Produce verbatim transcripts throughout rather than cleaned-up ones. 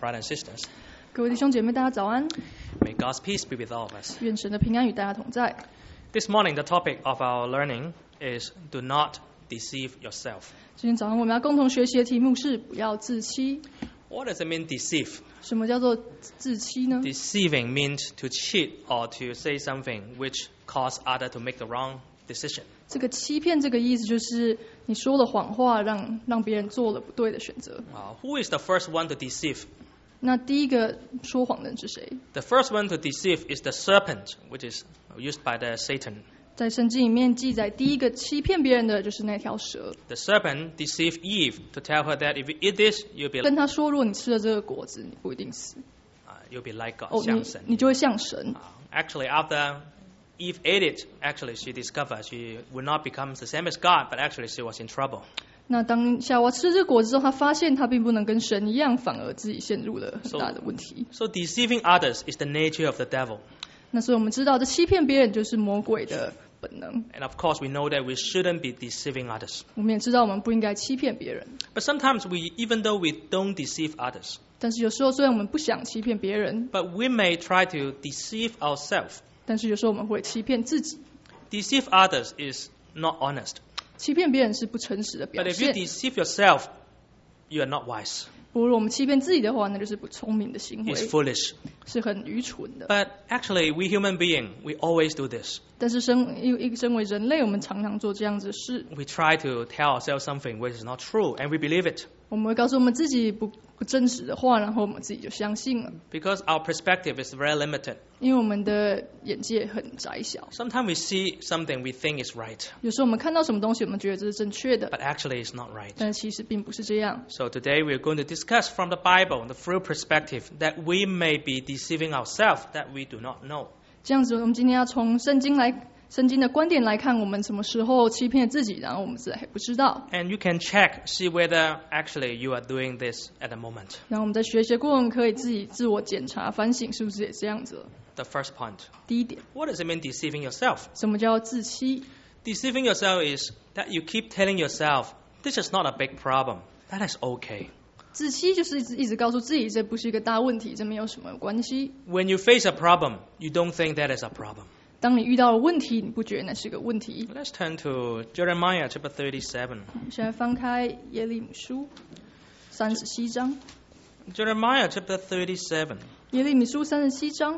brothers and sisters. 各位弟兄姐妹，大家早安。 May God's peace be with all of us. 愿神的平安与大家同在。 This morning, the topic of our learning is do not deceive yourself. 今天早上我们要共同学习的题目是不要自欺。 What does it mean, deceive? 什么叫做自欺呢？ Deceiving means to cheat or to say something which cause others to make the wrong decision. 这个欺骗这个意思就是你说了谎话，让让别人做了不对的选择。 Uh, who is the first one to deceive? 那第一个说谎的人是谁？ The first one to deceive is the serpent, which is used by the Satan. 在圣经里面记载，第一个欺骗别人的就是那条蛇， The serpent deceived Eve to tell her that if you eat this, you'll be, 跟他说，如果你吃了这个果子，你不一定死， uh, you'll be like God, 哦，你像神。 你就会像神。 Uh, actually, after Eve ate it, actually she discovered she would not become the same as God, but actually she was in trouble. 那当夏娃吃了这个果子之后，他发现他并不能跟神一样，反而自己陷入了很大的问题。 So deceiving others is the nature of the devil. 那所以我们知道，这欺骗别人就是魔鬼的本能。 And of course, we know that we shouldn't be deceiving others. 我们也知道，我们不应该欺骗别人。 But sometimes we, even though we don't deceive others, 但是有时候，虽然我们不想欺骗别人， but we may try to deceive ourselves. 但是有时候我们会欺骗自己。 Deceive others is not honest. 欺骗别人是不诚实的表 But if you 现。 deceive yourself, you are not wise. 不如我们欺骗自己的话，那就是不聪明的行为， It's foolish. 是很愚蠢的。 But actually, we human beings, we always do this. 但是身一一身为人类，我们常常做这样子的事。 We try to tell ourselves something which is not true, and we believe it. 我们会告诉我们自己不不真实的话，然后我们自己就相信了， Because our perspective is very limited. 因为我们的眼界很窄小。 Sometimes we see something we think is right, 有时候我们看到什么东西，我们觉得这是正确的， but actually it's not right. 但是其实并不是这样。 So today we're going to discuss from the Bible the full perspective that we may be deceiving ourselves that we do not know. 这样子，我们今天要从圣经来，圣经的观点来看，我们什么时候欺骗自己，然后我们自己还不知道。 And you can check, see whether actually you are doing this at the moment. 然后我们在学习过程可以自己自我检查反省，是不是也这样子了？ The first point. 第一点， What does it mean deceiving yourself? 什么叫自欺？ Deceiving yourself is that you keep telling yourself, this is not a big problem. That is okay. 自欺就是一直一直告诉自己，这不是一个大问题，这没有什么关系。 When you face a problem, you don't think that is a problem. 当你遇到了问题，你不觉得那是个问题？ Let's turn to Jeremiah chapter thirty-seven. 我们现在翻开耶利米书三十七章， Jeremiah chapter thirty-seven. 耶利米书三十七章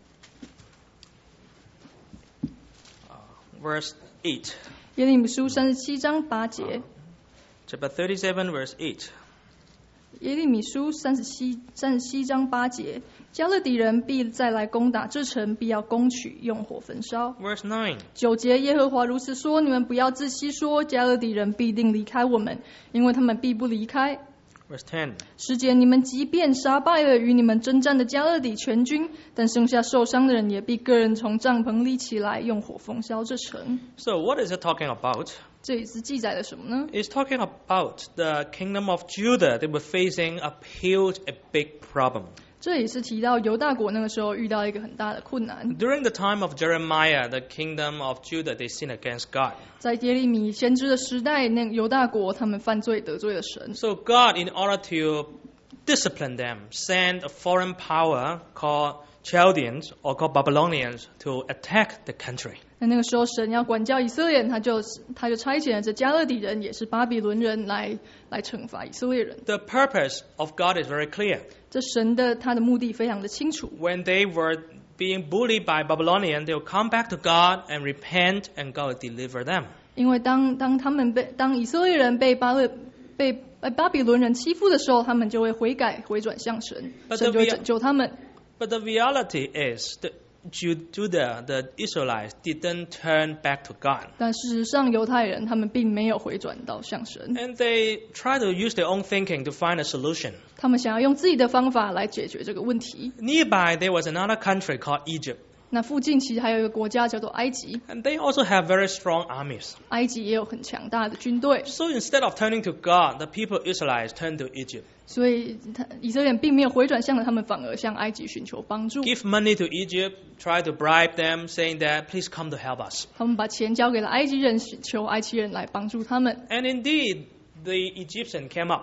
Verse eight. 耶利米书三十七章八节， Chapter thirty-seven, verse eight. 耶利米书三十七三十七章八节，加勒底人必再来攻打这城，必要攻取，用火焚烧。 Verse nine. 九节，耶和华如此说：你们不要自欺说，加勒底人必定离开我们，因为他们必不离开。 Verse ten. 十节，你们即便杀败了与你们征战的加勒底全军，但剩下受伤的人也必个人从帐篷里起来，用火焚烧这城。 So what is it talking about? 这里是记载了什么呢？ It's talking about the kingdom of Judah. They were facing a huge, a big problem. 这里是提到犹大国那个时候遇到一个很大的困难， During the time of Jeremiah, the kingdom of Judah, they sinned against God. 在耶利米先知的时代，那犹大国他们犯罪得罪了神， So God, in order to discipline them, sent a foreign power called Chaldeans or called Babylonians to attack the country. 那那个时候神要管教以色列人，他就他就差遣了这加勒底人，也是巴比伦人来来惩罚以色列人。 The purpose of God is very clear. 这神的他的目的非常的清楚。 When they were being bullied by Babylonians, they will come back to God and repent, and God will deliver them. 因为当当他们被当以色列人被巴勒被被巴比伦人欺负的时候，他们就会悔改回转向神， But 神就会 the- 拯救他们。 But the reality is that Judah, the Israelites, didn't turn back to God. 但事实上，犹太人他们并没有回转到向神， And they try to use their own thinking to find a solution. 他们想要用自己的方法来解决这个问题。 Nearby, there was another country called Egypt. 那附近其实还有一个国家叫做埃及， And they also have very strong armies. 埃及也有很强大的军队， So instead of turning to God, the people Israelites turned to Egypt. 所以他以色列人并没有回转向了他们，反而向埃及寻求帮助。 Give money to Egypt, try to bribe them, saying that, please come to help us. 他们把钱交给了埃及人，求埃及人来帮助他们。 And indeed, the Egyptians came out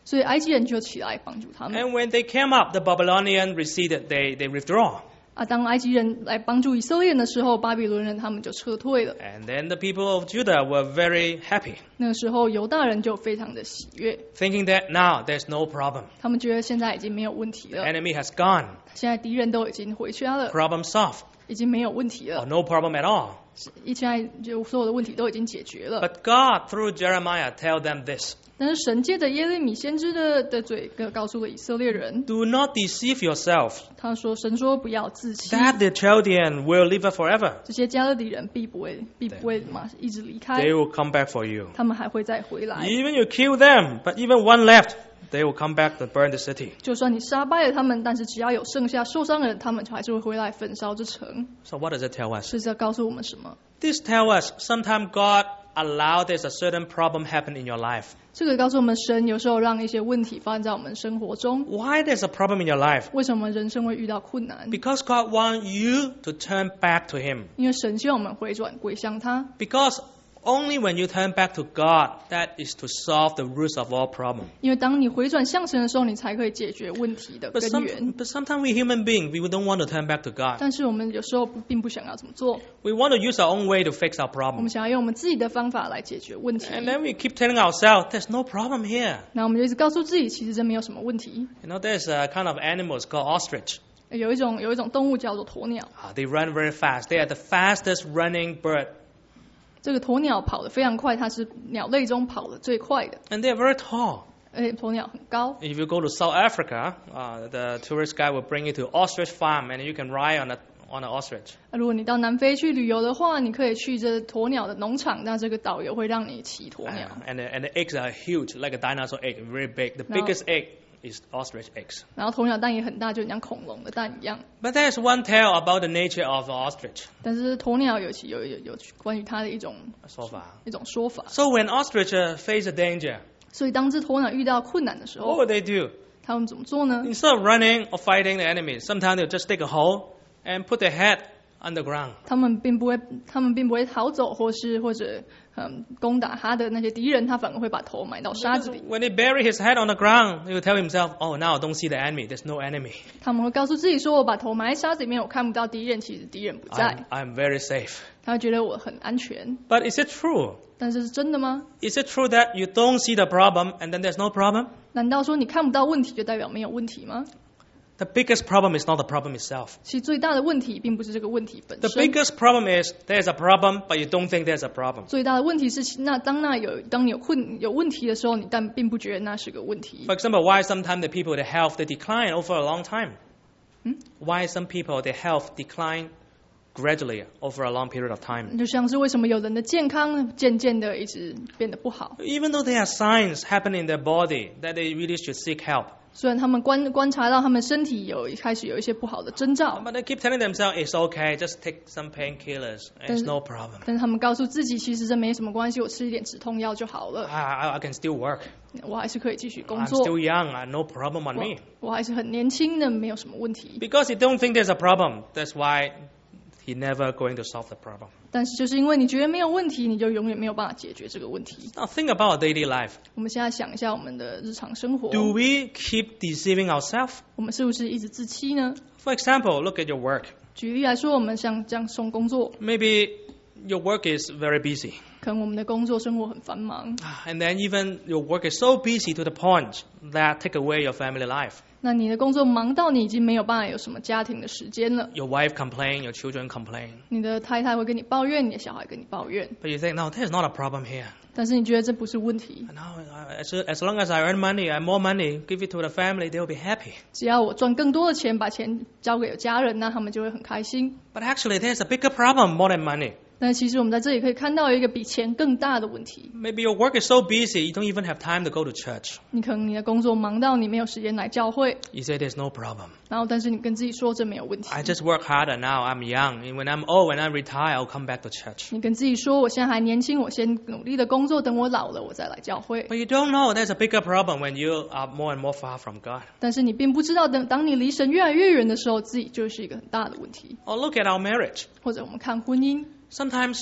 所以埃及人就起来帮助他们。 And when they came up, the Babylonians receded, they, they withdraw. 啊，当埃及人来帮助以色列人的时候，巴比伦人他们就撤退了。 And then the people of Judah were very happy, 那个时候犹大人就非常的喜悦， thinking that now there's no problem. 他们觉得现在已经没有问题 The 了， enemy has gone, 现在敌人都已经回家了， problem solved, 已经没有问题 or 了， no problem at all. 一现在就所有的问题都已经解决了。 But God, through Jeremiah, tell them this: 但是神借着耶利米先知的的嘴，告诉了以色列人， Do not deceive yourself, 他说：“神说不要自欺， that the Chaldean will live forever. 这些加勒底人必不会必不会马一直离开， They will come back for you. 他们还会再回来。 Even you kill them, but even one left, they will come back to burn the city. 就算你杀败了他们，但是只要有剩下受伤的人，他们还是会回来焚烧这城。 So what does it tell us? 这是要告诉我们什么？ This tells us sometimes God allow there's a certain problem happen in your life. 这个告诉我们，神有时候让一些问题发生在我们生活中。 Why there's a problem in your life? 为什么人生会遇到困难？ Because God wants you to turn back to Him. 因为神希望我们回转归向他。 Because only when you turn back to God, that is to solve the roots of all problems. 因为当你回转向神的时候，你才可以解决问题的 But, 根 some, 源。 but sometimes we human beings, we don't want to turn back to God. 但是我们有时候不并不想要这么做， We want to use our own way to fix our 我们 problem. 想要用我们自己的方法来解决问题。 And then we keep telling ourselves, there's no problem here. 那我们就一直告诉自己，其实真没有什么问题。 You know, there's a kind of animals called ostrich. 有一种有一种动物叫做鸵鸟， Uh, they run very fast. They are the fastest running bird. 这个鸵鸟跑得非常快，它是鸟类中跑得最快的， And they are very tall. 而且鸵鸟很高。 If you go to South Africa, uh, the tourist guide will bring you to ostrich farm and you can ride on a, on an ostrich. 如果你到南非去旅游的话，你可以去这鸵鸟的农场，那这个导游会让你骑鸵 Uh, 鸟。 and, the, and the eggs are huge, like a dinosaur egg, very big. The No. biggest egg is ostrich eggs. 然后鸵鸟蛋也很大，就像恐龙的蛋一样。 But there's one tale about the nature of the ostrich 但是鸵鸟有其有有有关于它的一种 so far. 一种说法。 So when ostrich uh, face a danger, 所以当这鸵鸟遇到困难的时 what 候， would they do? 他们怎么做呢？ Instead of running or fighting the enemy, sometimes they'll just dig a hole and put their head underground. 他们并不会，他们并不会逃走，或是或者嗯攻打他的那些敌人，他反而会把头埋到沙子里。 When he bury his head on the ground, he will tell himself, "Oh, now I don't see the enemy. There's no enemy. 他们会告诉自己说：“我把头埋在沙子里面，我看不到敌人，其实敌人不 I'm, 在。 I'm very safe." ” 他会觉得我很安全。 But is it true? 但是是真的吗？ Is it true that you don't see the problem and then there's no problem? 难道说你看不到问题就代表没有问题吗？ The biggest problem is not the problem itself. 其实最大的问题并不是这个问题本 The 身， biggest problem is there's a problem, but you don't think there's a problem. 最大的问题是那当那有当你有困有问题的时候，你但并不觉得那是个问题。 For example, why sometimes the people, their health, they decline over a long time? Hmm? Why some people, their health decline gradually over a long period of time? 就像是为什么有人的健康渐渐的一直变得不好， Even though there are signs happening in their body that they really should seek help. 虽然他们观观察到他们身体有开始有一些不好的征兆， But they keep telling themselves, it's okay, just take some painkillers, it's no problem. 但是他们告诉自己，其实这没什么关系，我吃一点止痛药就好了， I, I, I can still work. 我还是可以继续工 I'm 作 still，young, I, no problem on 我 me. 我还是很年轻的，没有什么问题。 Because you don't think there's a problem, that's why he's never going to solve the problem. 但是就是因为你觉得没有问题，你就永远没有办法解决这个问题。 Now think about our daily life. 我们现在想一下我们的日常生活， Do we keep deceiving ourselves? 我们是不是一直自欺呢？ For example, look at your work. 举例来说，我们像这样送工作， Maybe your work is very busy. 可能我们的工作生活很繁忙， And then even your work is so busy to the point that take away your family life. 那你的工作忙到你已经没有办法有什么家庭的时间了。 Your wife complain, your children complain. 你的太太会跟你抱怨，你的小孩跟你抱怨， But you think, no, there's not a problem here. 但是你觉得这不是问题。 No, as, as long as I earn money, I have more money, give it to the family, they will be happy. 只要我赚更多的钱，把钱交给家人，那他们就会很开心。 But actually, there's a bigger problem more than money. 但其实我们在这里可以看到一个比钱更大的问题。 Maybe your work is so busy, you don't even have time to go to church. 你可能你的工作忙到你没有时间来教会， You say there's no problem. 然后但是你跟自己说这没有问题。 I just work harder now, I'm young. And when I'm old, when I retire, I'll come back to church. 你跟自己说，我现在还年轻，我先努力的工作，等我老了我再来教会。 But you don't know there's a bigger problem when you are more and more far from God. 但是你并不知道，等当你离神越来越远的时候，自己就是一个很大的问题。 Or look at our marriage. 或者我们看婚姻， Sometimes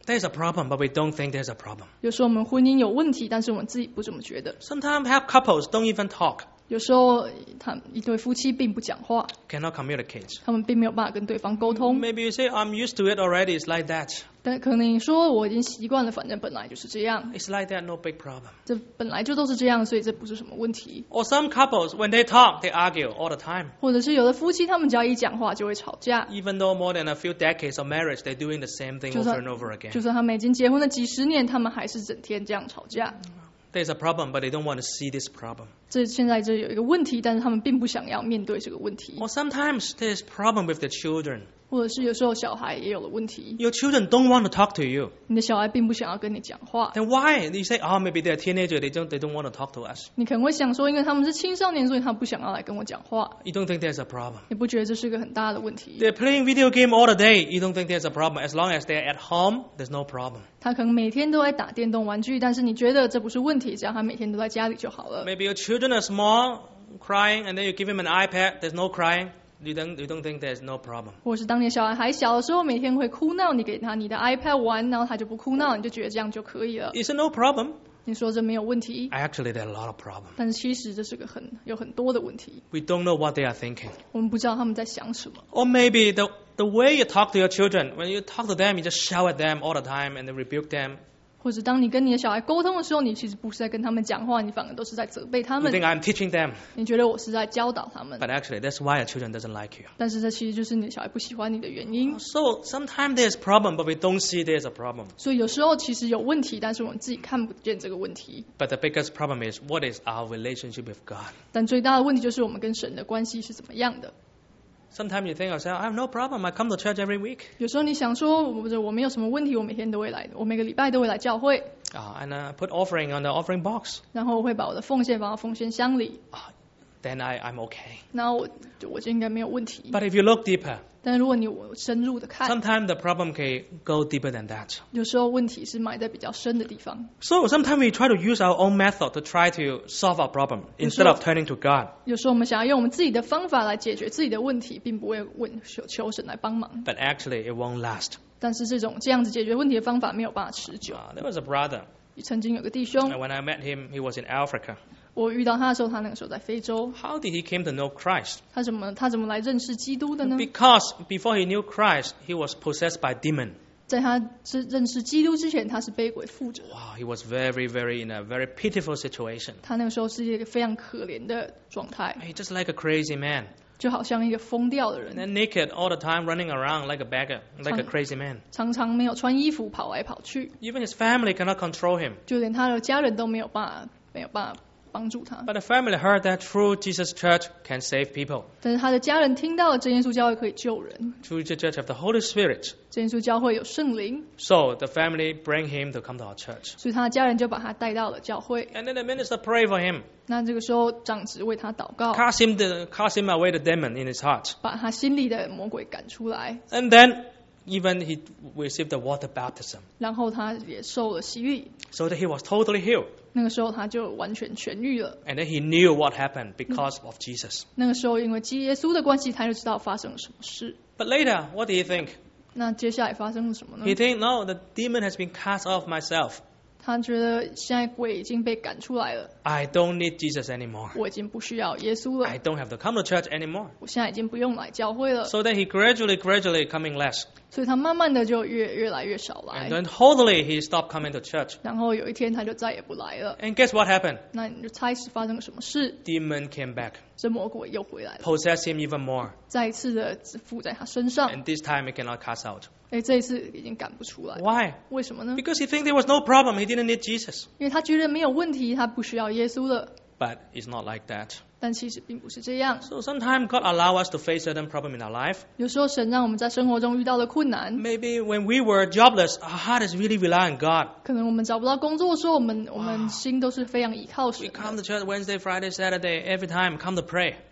there's a problem, but we don't think there's a problem. 有时候我们婚姻有问题，但是我们自己不这么觉得。 Sometimes have couples don't even talk, 有时候他一对夫妻并不讲话， cannot communicate. 他们并没有办法跟对方沟通。 Maybe you say, I'm used to it already, it's like that. 但可能你说我已经习惯了，反正本来就是这样， It's like that, no big problem. 这本来就都是这样，所以这不是什么问题。 Or some couples, when they talk, they argue all the time. 或者是有的夫妻，他们只要一讲话就会吵架， Even though more than a few decades of marriage, they're doing the same thing 就 over 算 and over again. 就算他们已经结婚了几十年，他们还是整天这样吵架。 There's a problem, but they don't want to see this problem. 这现在这有一个问题，但是他们并不想要面对这个问题。 Or sometimes there's problem with the children. 或者是有时候小孩也有了问题， Your children don't want to talk to you. 你的小孩并不想要跟你讲话。 Then why? You say, oh, maybe they're a teenager, they don't, they don't want to talk to us. 你可能会想说，因为他们是青少年，所以他不想要来跟我讲话。 You don't think there's a problem. 你不觉得这是个很大的问题？ They're playing video game all the day. You don't think there's a problem. As long as they're at home, there's no problem. 他可能每天都在打电动玩具，但是你觉得这不是问题，只要他每天都在家里就好了。 Maybe your children are small, crying, and then you give him an iPad, there's no crying. You don't, you don't think there's no problem. 或是当你的小孩还小的时候，每天会哭闹，你给他你的 iPad 玩，然后他就不哭闹，你就觉得这样就可以了。 Is it no problem? 你说这没有问题， Actually, there are a lot of problems. 但是其实这是个很有很多的问题， We don't know what they are thinking. 我们不知道他们在想什么。 Or maybe the, the way you talk to your children, when you talk to them, you just shout at them all the time and then rebuke them. 或者当你跟你的小孩沟通的时候，你其实不是在跟他们讲话，你反而都是在责备他 You 们。 think I'm teaching them. 你觉得我是在教导他们， But actually, that's why your children doesn't like you. 但是这其实就是你的小孩不喜欢你的原因。 So sometimes there's problem, but we don't see there's a problem. 所以有时候其实有问题，但是我们自己看不见这个问题。 But the biggest problem is, what is our relationship with God? 但最大的问题就是我们跟神的关系是怎么样的。 Sometimes you think yourself, I have no problem. I come to church every week. 有时候你想说，我我没有什么问题，我每天都会来，我每个礼拜都会来教会， Uh, and uh, put offering on the offering box. 然后我会把我的奉献放到奉献箱里， Uh, then I, I'm okay. 然后我就我就应该没有问题。 But if you look deeper, 但如果你深入的看， sometimes the problem can go deeper than that. 有时候问题是埋在比较深的地方。 So sometimes we try to use our own method to try to solve our problem instead of turning to God. 有时候我们想要用我们自己的方法来解决自己的问题，并不会问求求神来帮忙。 But actually, it won't last. 但是这种这样子解决问题的方法没有办法持久。 Uh, there was a brother. 曾经有个弟兄， And when I met him, he was in Africa. 我遇到他的时候，他那个时候在非洲。 How did he came to know Christ? 他怎么他怎么来认识基督的呢？ Because before he knew Christ, he was possessed by demon. 在他知认识基督之前，他是被鬼附着。 Wow, he was very, very in a very pitiful situation. 他那个时候是一个非常可怜的状态， He just like a crazy man. 就好像一个疯掉的 And 人， then naked all the time, running around like a beggar, like a crazy man. 常常没有穿衣服跑来跑去， Even his family cannot control him. 就连他的家人都没有办法没有办法帮助他。 But the family heard that through Jesus' church can save people. 但是他的家人听到了真耶稣教会可以救人， Through the church of the Holy Spirit. 真耶稣教会有圣灵， So the family bring him to come to our church. 所以他的家人就把他带到了教会。 And then the minister pray for him. 那这个时候长子为他祷告， Cast him, the, cast him away the demon in his heart. 把他心里的魔鬼赶出来， And then even he received the water baptism. 然后他也受了洗礼。 So that he was totally healed. 那个时候他就完全痊愈了。 And then he knew what happened because of Jesus. 那个时候因为基耶稣的关系，他就知道发生了什么事。 But later, what do you think? 那接下来发生了什么呢 He？think, no, the demon has been cast off myself. 他觉得现在鬼已经被赶出来了， I don't need Jesus anymore. 我已经不需要耶稣了 I，don't have to come to church anymore. 我现在已经不用来教会了。 So that he gradually, gradually coming less. 所以他慢慢的就越越来越少 And 来， then totally he stopped coming to church. 然后有一天他就再也不来了。 And guess what happened? 那你就猜是发生了什么事？ Demon came back, 这魔鬼又回来了， possessed him even more. 再一次的附在他身上。 And this time he cannot cast out. 哎，这一次已经赶不出来， Why? 为什么呢？ Because he think there was no problem. He didn't need Jesus. 因为他觉得没有问题，他不需要耶稣了。 But it's not like that. 但其实并不是这样。 So sometimes God allow us to face certain problem in our life. 有时候神让我们在生活中遇到了困难， Maybe when we were jobless, our heart is really rely on God. 可能我们找不到工作的时候，我们我们心都是非常倚靠 We 神 come 的。 to church Wednesday, Friday, Saturday, every time come to pray.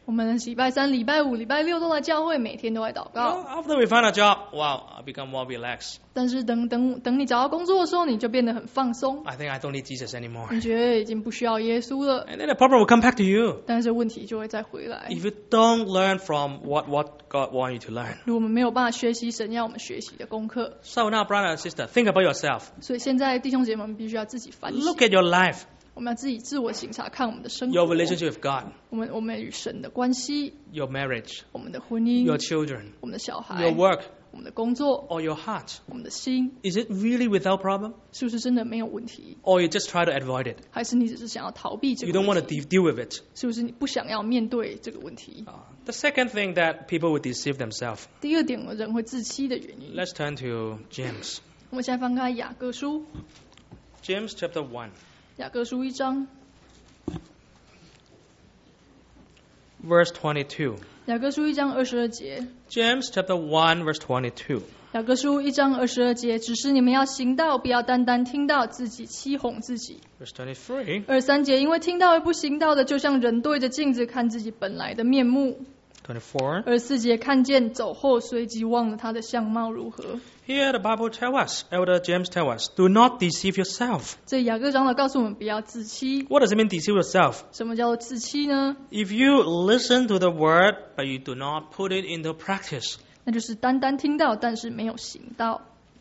我们礼拜三、礼拜五、礼拜六都来教会，每天都来祷 Well, 告。 after we find a job, wow, I become more relaxed. 但是等等等你找到工作的时候，你就变得很放松， I think I don't need Jesus anymore. 你觉得已经不需要耶稣了， And then the problem will come back to you. 但是问题就会再回来。 If you don't learn from what, what God wants you to learn. 如果我们没有办法学习神要我们学习的功课， So now, brother and sister, think about yourself. 所以现在弟兄姐妹们必须要自己反省， Look at your life, 我们要自己自我省察，看我们的生 your 活， relationship with God, 我们我们与神的关系， your marriage, 我们的婚姻， your children, 我们的小 your 孩， work, 我们的工作， or your heart. 我们的心， Is it really without problem? 是不是真的没有问题？ Or you just try to avoid it? 还是你只是想要逃避这 You 个 don't 问 want to 题？ de- deal with it. 是不是你不想要面对这个问题？ Uh, the second thing that people would deceive themselves. 第二点，人会自欺的原因。 Let's turn to James. 我们现在翻开雅各书， James chapter one, 雅各书一章， verse twenty-two. 雅各书一章二十二节。 James chapter one, verse twenty-two. 雅各书一章二十二节，只是你们要行道，不要单单听到，自己欺哄自己。 Verse twenty-three. 二三节，因为听到而不行道的，就像人对着镜子看自己本来的面目。 twenty-four. 二四节，看见走后，随即忘了他的相貌如何。 Here the Bible tells us, Elder James tells us, do not deceive yourself. 这雅各长老告诉我们，不要自欺。 What does it mean, deceive yourself? 什么叫做自欺呢？ If you listen to the word, but you do not put it into practice, 那就是单单听到，但是没有行道，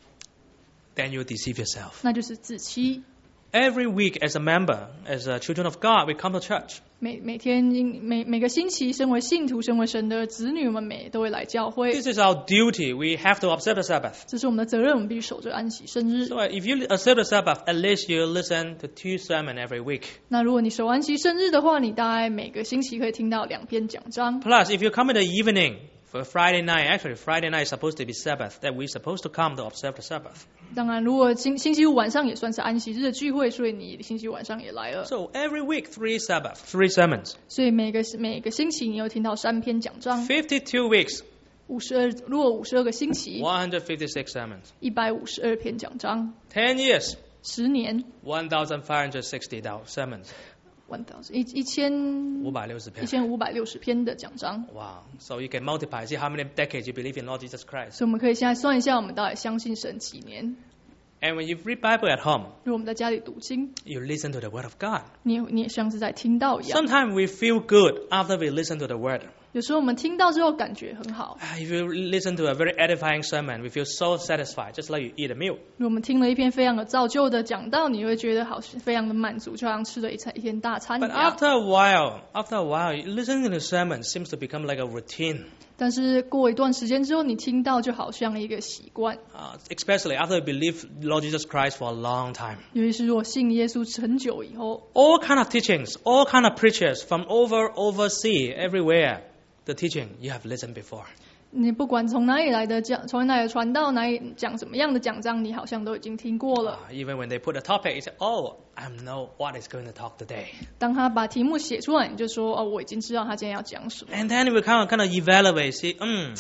then you deceive yourself. 那就是自欺。 Every week as a member, as a children of God, we come to church. 每每天每每个星期，身为信徒，身为神的子女，我们每都会来教会。 This is our duty. We have to observe the Sabbath. 这是我们的责任，我们必须守着安息生日。 So uh, if you observe the Sabbath, at least you listen to two sermons every week. 那如果你守安息生日的话，你大概每个星期可以听到两篇讲章。 Plus, if you come in the evening for Friday night, actually Friday night is supposed to be Sabbath, that we're supposed to come to observe the Sabbath. 当然，如果星星期五晚上也算是安息日的聚会，所以你星期五晚上也来了。 So every week, three Sabbath, three sermons. 所以每个每个星期你有听到三篇讲章。 fifty-two weeks, 五十二，如果五十二个星期， one hundred fifty-six sermons. 一百五十二篇讲章。 ten years, 十年 one thousand five hundred sixty sermons. ，one thousand 一一千五百六十篇。 一千五百六十篇的讲章。 Wow. So you can multiply, see how many decades you believe in Lord Jesus Christ. 所以我们可以现在算一下，我们到底相信神几年？ And when you read Bible at home, 如果我们在家里读经， you listen to the Word of God. 你也你也像是在听到一样。 Sometimes we feel good after we listen to the Word. 有时候我们听到之后感觉很好。 If you listen to a very edifying sermon, we feel so satisfied, just like you eat a meal. 如果我们听了一篇非常有造就的讲道，你会觉得好非常的满足，就好像吃了一餐一天大餐一 But 样。 after a while, after a while, listening to the sermon seems to become like a routine. 但是过一段时间之后，你听到就好像一个习惯。 Uh, especially after you believe Lord Jesus Christ for a long time. 尤其是如果信耶稣很久以后， All kind of teachings, all kind of preachers from over, overseas, everywhere, the teaching you have listened before. 你不管从哪里来的讲，从哪里传道，哪里讲什么样的讲章，你好像都已经听过了。 Uh, even when they put a topic, you say, oh, I know what is going to talk today. 当他把题目写出来，你就说哦，我已经知道他今天要讲什么。 And then we kind of, kind of evaluate, see, mm,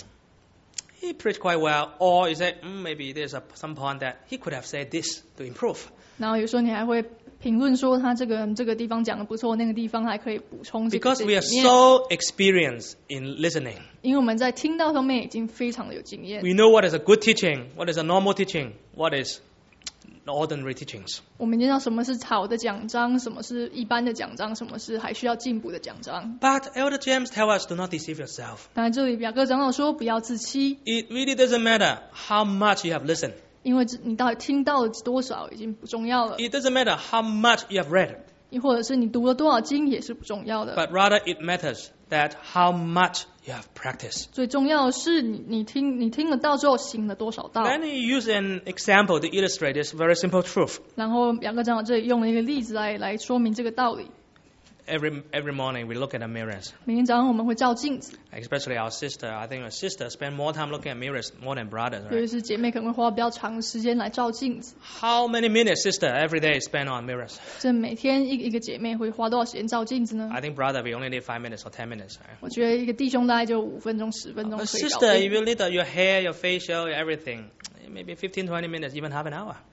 he preached quite well, or you say, mm, maybe there's a, some point that he could have said this to improve. 然后有时候你还会评论说他这个这个地方讲的不错，那个地方还可以补充这个 Because 这 we 里 are 面。 so experienced in listening. 因为我们在听到方面已经非常的有经验， We know what is a good teaching, what is a normal teaching, what is ordinary teachings. 我们知道什么是好的讲章，什么是一般的讲章，什么是还需要进步的讲章。 But Elder James tells us, do not deceive yourself. 当然，这里雅各长老说不要自欺， It really doesn't matter how much you have listened. 因为你到底听到了多少已经不重要了， It doesn't matter how much you have read. 或者是你读了多少经也是不重要的。 But rather it matters that how much you have practiced. 最重要的是你你听你听了道之后行了多少道。 Then he used an example to illustrate this very simple truth. 然后雅各长老这里用了一个例子来来说明这个道理。 Every every morning we look at the mirrors. 每天早上我们会照镜子， Especially our sister. I think our sister spend more time looking at mirrors more than brothers, 尤 right? 其是姐妹可能会花比较长的时间来照镜子。 How many minutes sister every day spend on mirrors? 这每天一个一个姐妹会花多少时间照镜子呢？ I think brother we only need five minutes or ten minutes, right? 我觉得一个弟兄大概就五分钟、十分钟 But 可以搞 sister, 定 if。you need your hair, your facial, everything, maybe fifteen, twenty minutes, even half an hour.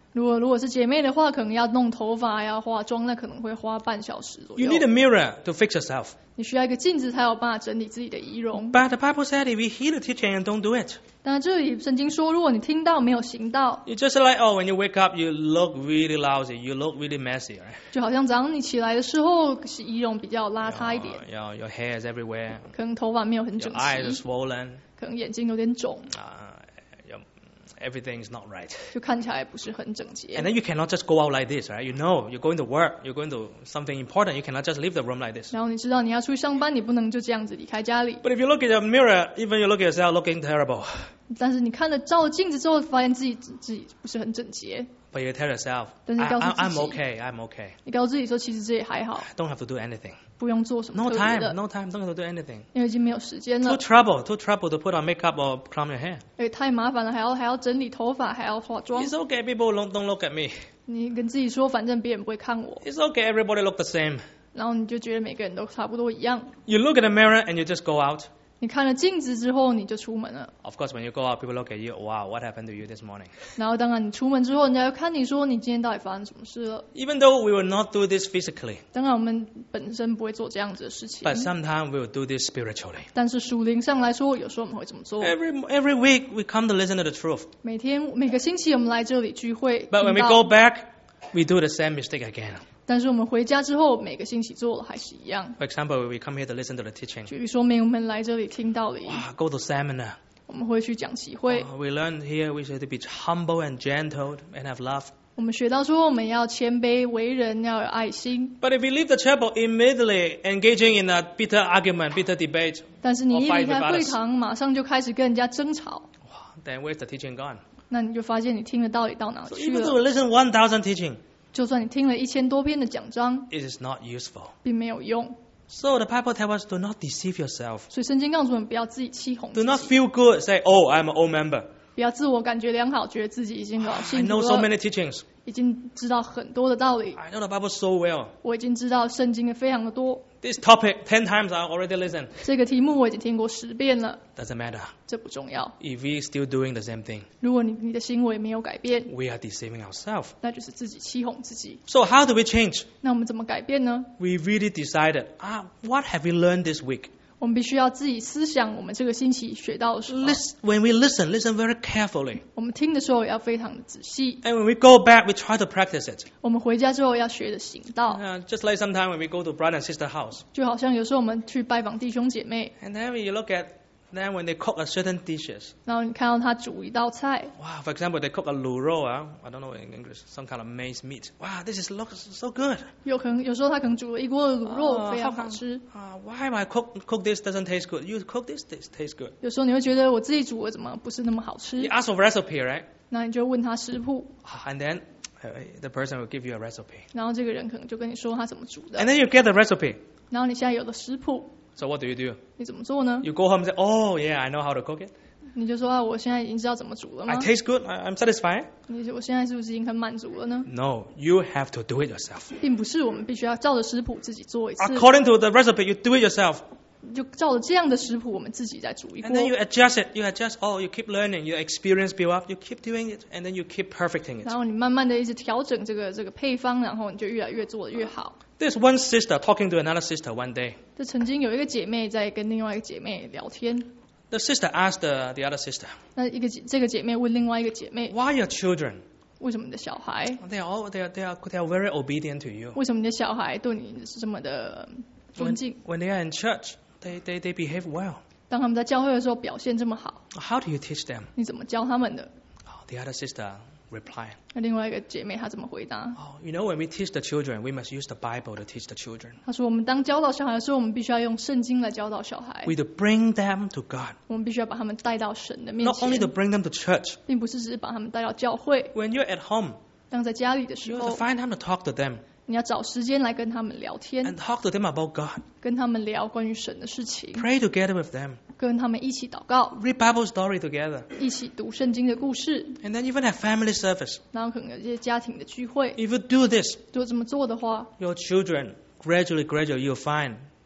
如果如果是姐妹的话，可能要弄头发，要化妆，那可能会花半小时左 You 右。 need a mirror to fix yourself. 你需要一个镜子才有办法整理自己的仪容。 But the Bible said if you hear the teaching and don't do it, 但这里圣经说，如果你听到没有行道， it's just like, oh, when you wake up, you look really lousy, you look really messy, right? 就好像早上你起来的时候，是仪容比较邋遢一点， Your, your, your hair is everywhere, 可能头发没有很 your 整 eyes are 齐， swollen, 可能眼睛有点肿， uh, your, everything's not right. 就看起来不是很整 And 洁。 then you cannot just go out like this, right? You know, you're going to work, you're going to something important, you cannot just leave the room like this. 然后你知道你要出去上班，你不能就这样子离开家里。 But if you look at your mirror, even you look at yourself looking terrible, 但是你看了照了镜子之后，发现自己自己不是很整洁， but you tell yourself, 但是 I, 告诉 I, 自 I'm 己， okay, I'm okay. 你告诉自己说，其实这也还好， I don't have to do anything. 不用做什么 No 特别 time, 的， no time, don't have to do anything. 因为已经没有时间 Too 了， trouble, too trouble to put on makeup or comb your hair. 而且太麻烦了，还要还要整理头发，还要化妆。 It's okay, people don't, don't look at me. 你跟自己说，反正别人不会看我， It's okay, everybody look the same. 然后你就觉得每个人都差不多一样。 You look at the mirror and you just go out. 你看了镜子之后，你就出门了。 Of course, when you go out, people look at you. Wow, what happened to you this morning? 然后当然你出门之后，人家就看你说你今天到底发生什么事了。 Even though we will not do this physically, 当然我们本身不会做这样子的事情， but sometimes we will do this spiritually. 但是属灵上来说，有时候我们会这么做。 Every every week we come to listen to the truth, 每天每个星期我们来这里聚会， but when 听 we 到 go back, we do the same mistake again. 但是我们回家之后，每个星期做了还是一样。 For example, we come here to listen to the teaching. 举例说明，我们来这里听道理， Wow, go to seminar. 我们会去讲习会， Oh, we learn here we should be humble and gentle and have love. 我们学到说我们要谦卑为人，要有爱心。 But if we leave the chapel immediately engaging in a bitter argument, bitter debate, 但是你 or 一 fight 离 with 开会 others, 堂，马上就开始跟人家争吵， wow, then where's the teaching gone? 那你就发现你听的道理到哪 So 去 even 了。 though we listen one thousand teaching, 就算你听了一千多篇的讲章， it is not useful. 并没有用。 So the Bible tells us do not deceive yourself. 所以圣经告诉我们，不要自己欺哄 Do 自 not 己， feel good, say, oh, I'm an old member. 不要自我感觉良好，觉得自己已经老 I 信徒 know so 了， many teachings. 已经知道很多的道理， I know the Bible so well. 我已经知道圣经的非常的多。 This topic, ten times I already listened. 这个题目我已经听过十遍了， Doesn't matter. 这不重要。 If we still doing the same thing, 如果你你的行为没有改变， we are deceiving ourselves. 那就是自己欺哄自己。 So how do we change? 那我们怎么改变呢？ We really decided, ah, what have we learned this week? 我们必须要自己思想，我们这个星期学到的什么。 Listen, when we listen, listen very carefully. 我们听的时候也要非常的仔细。 And when we go back, we try to practice it. 我们回家之后要学的行道， Uh, just like sometimes when we go to brother and sister house. 就好像有时候我们去拜访弟兄姐妹， And then when you look at them when they cook a certain dishes. 然后你看到他煮一道菜， Wow, for example, they cook a luro, uh, I don't know in English, some kind of maize meat. Wow, this is looks so good. 有可能有时候他可能煮了一锅的卤肉， 哦非常好好吃。 Uh, why I cook cook this doesn't taste good? You cook this, this tastes good. 有时候你会觉得我自己煮的怎么不是那么好 You 吃， ask for recipe, right? 那你就问他食谱， Ah, And then uh, the person will give you a recipe. 然后这个人可能就跟你说他怎么煮的 And，then you get the recipe. 然后你现在有了食谱， So what do you do? 你怎么做呢？ You go home and say, oh yeah, I know how to cook it. 你就说啊，我现在已经知道怎么煮了 I 吗？ taste good. I, I'm satisfied. 你说我现在是不是已经很满足了呢？ No, you have to do it yourself. 并不是，我们必须要照着食谱自己做一次， According to the recipe, you do it yourself. 就照着这样的食谱，我们自己再煮一 And then you 锅， adjust it. You adjust. Oh, you keep learning. Your experience build up. You keep doing it, and then you keep perfecting it. 然后你慢慢的一直调整这个这个配方，然后你就越来越做的越好。 There's one sister talking to another sister one day. 这曾经有一个姐妹在跟另外一个姐妹聊天， The sister asked the, the other sister, 那一个姐这个姐妹问另外一个姐妹， "Why your children? 为什么你的小孩， They are all they are they are they are very obedient to you. 为什么你的小孩对你是这么的尊 When, 敬？ when they are in church, they, they they behave well. 当他们在教会的时候表现这么好， How do you teach them?" 你怎么教他们的？ Oh, the other sister replied, 那另外一个姐妹她怎么回答？ "Oh, you know when we teach the children, we must use the Bible to teach the children. 她说：“我们当教导小孩的时候，我们必须要用圣经来教导小孩， We to bring them to God, 我们必须要把他们带到神的面 not only to 前， bring them to church. 并不是只是把他们带到教会。 When you're at home, 当在家里的时 you have to 候， find time to talk to them 你要找时间来跟他们聊天， and talk to them about God. 跟他们聊关于神的事情， Pray together with them. 跟他们一起祷告， Read Bible story together, 一起读圣经的故事， and then even have family service. 然后可能有一些家庭的聚会。 If you do this, 如果这么做的话， your children gradually, gradually, you'll find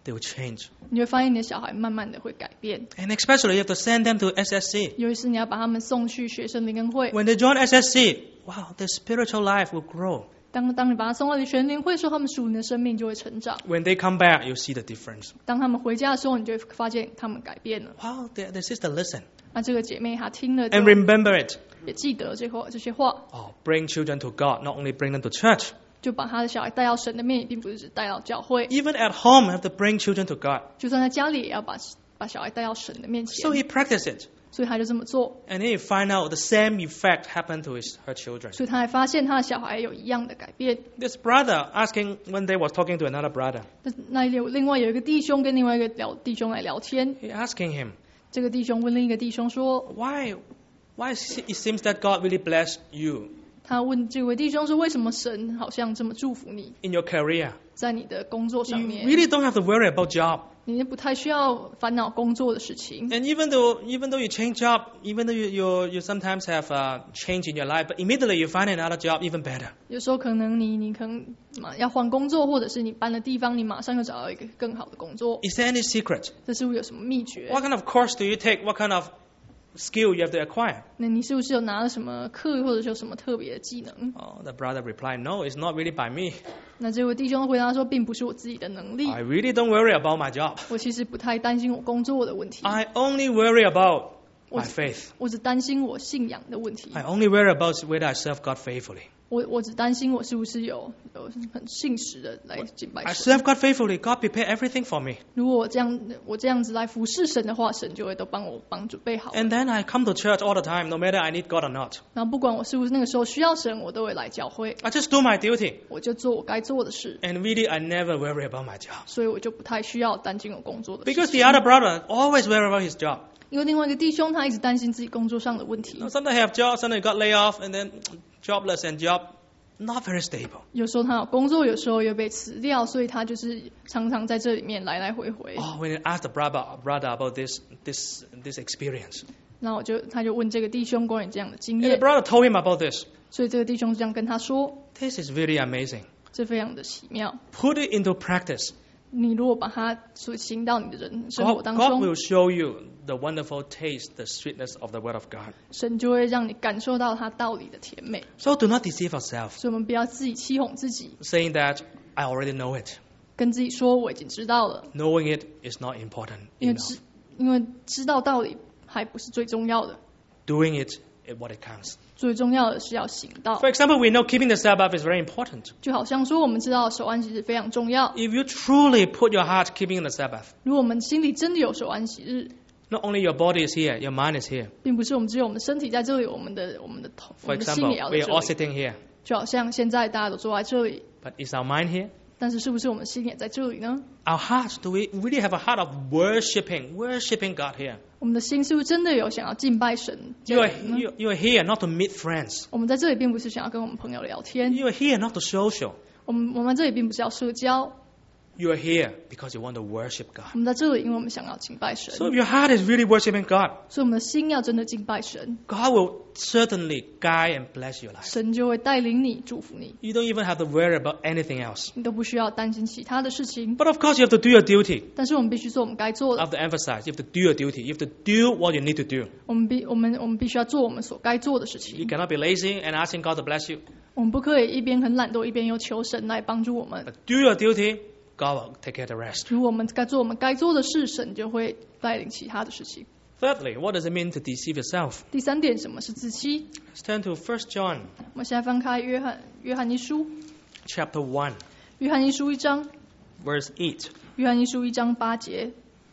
they will change. 你会发现你的小孩慢慢的会改变。 And especially you have to send them to S S C. 尤其是你要把他们送去学生灵恩会。 When they join S S C, wow, their spiritual life will grow. 当当你把他送到全灵会的时候，他们属灵的生命就会成长。 When they come back, you'll see the difference. 当他们回家的时候，你就会发现他们改变了。 Wow, the, the sister listen 那这个姐妹她听了就 and remember it. 也记得这话这些话， Oh, bring children to God, not only bring them to church. 就把他的小孩带到神的面，并不是只带到教会。 Even at home, you have to bring children to God. 就算在家里，也要把把小孩带到神的面前。 So he practiced it. 所以他就这么做。 And then you find out the same effect happened to his, her children. 所以他还发现他的小孩有一样的改变。 This brother asking one day was talking to another brother. 那那有另外有一个弟兄跟另外一个聊弟兄来聊天， He asking him, 这个弟兄问另一个弟兄说， why, why it seems that God really blessed you 他问这位弟兄说，为什么神好像这么祝福你， in your career? 在你的工作上 You 面， really don't have to worry about job. 你不太需要烦恼工作的事情。 And even though, even though you change job, even though you, you, you sometimes have a change in your life, but immediately you find another job even better. 有时候可能你你可能马要换工作，或者是你搬了地方，你马上就找到一个更好的工作。 Is there any secret? 这是不是有什么秘诀？ What kind of course do you take? What kind of skill you have to acquire? 那你是不是有拿了什么课，或者是有什么特别的技能？ Oh, the brother replied, no, it's not really by me. 那这位弟兄回答说，并不是我自己的能力， I really don't worry about my job. 我其实不太担心我工作的问题， I only worry about my faith. 我只担心我信仰的问题， I only worry about whether I serve God faithfully. 我我只担心我是不是有有很信实的来敬拜 I 神。 serve God faithfully. God prepare everything for me. 如果我这样我这样子来服侍神的话，神就会都帮我帮准备好。 And then I come to church all the time, no matter I need God or not. 然后不管我是不是那个时候需要神，我都会来教会， I just do my duty. 我就做我该做的事， And really, I never worry about my job. 所以我就不太需要担心我工作的事 Because 情。 the other brother always worry about his job. 因为另外一个弟兄他一直担心自己工作上的问题 You，know, sometimes he have job, sometimes he got laid off, and then jobless and job not very stable. 有时候他有工作，有时候又被辞掉，所以他就是常常在这里面来来回回。 Oh, when he asked the brother, brother about this, this, this experience, 那我就他就问这个弟兄关于这样的经 and the 验， brother told him about this. 所以这个弟兄这样跟他说， This is really amazing. 这非常的奇妙。 Put it into practice. 你如果把它所行到你的人生活 God, 当 God 中， will show you the wonderful taste, the sweetness of the Word of God. 神就会让你感受到他道理的甜美。 So do not deceive yourself, 所以我们不要自己欺哄自己， saying that I already know it. 跟自己说我已经知道了， Knowing it is not important 因为 enough. 知因为知道道理还不是最重要的， Doing it is what it counts. 最重要的是要行道。 For example, we know keeping the Sabbath is very important. 就好像说我们知道守安息日非常重要， If you truly put your heart keeping the Sabbath, 如果我们心里真的有守安息日， not only your body is here, your mind is here. 并不是我们只有我们身体在这里，我们的我们的头我 For 们的心 example, 也要在 we 这 are all 里。 sitting here, 就好像现在大家都坐在这里， but is our mind here? 但是是不是我们心也在这里呢？ Our hearts, do we really have a heart of worshipping, worshipping God here? 我们的心是不是真的有想要敬拜神这 You are, 个人呢？ you, you are here not to meet friends. 我们在这里并不是想要跟我们朋友聊天， You are here not to social. 我们我们这里并不是要社交， You are here because you want to worship God. 我们在这里因为我们想要敬拜神， So if your heart is really worshiping God, 所以我们的心要真的敬拜神， God will certainly guide and bless your life. 神就会带领你、祝福你， You don't even have to worry about anything else. 你都不需要担心其他的事情。 But of course, you have to do your duty. 但是我们必须做我们该做 I 的， have to emphasize, you have to do your duty. You have to do what you need to do. 我们必我们我们必须要做我们所该做的事 You 情。 cannot be lazy and asking God to bless you. 我们不可以一边很懒惰，一边又求神来帮助我们。 But do your duty, God will take care of the rest. 如果我们该做我们该做的事，神就会带领其他的事情。 Thirdly, what does it mean to deceive yourself? 第三点，什么是自欺？ Let's turn to First John 我们现在翻开约翰约翰一书， chapter one, 约翰一书一章， verse eight. 约翰一书一章八节。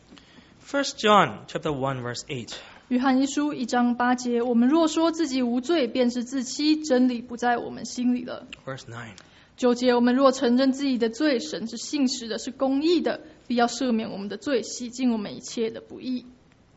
First John chapter one, verse eight. 约翰一书一章八节，我们若说自己无罪，便是自欺，真理不在我们心里了。 Verse nine. 九节，我们若承认自己的罪，神是信实的，是公义的，必要赦免我们的罪，洗净我们一切的不义。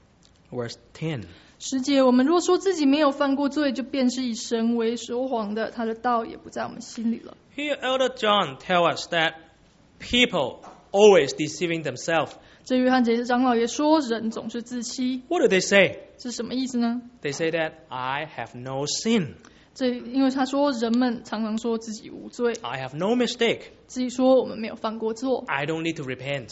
Verse ten. 十节，我们若说自己没有犯过罪，就便是以神为说谎的，他的道也不在我们心里了。 Here, Elder John tells us that people always deceiving themselves. 这约翰节长老也说，人总是自欺， What do they say? 这是什么意思呢？ They say that I have no sin. 这因为他说，人们常常说自己无罪， I have no mistake. 自己说我们没有犯过错， I don't need to repent.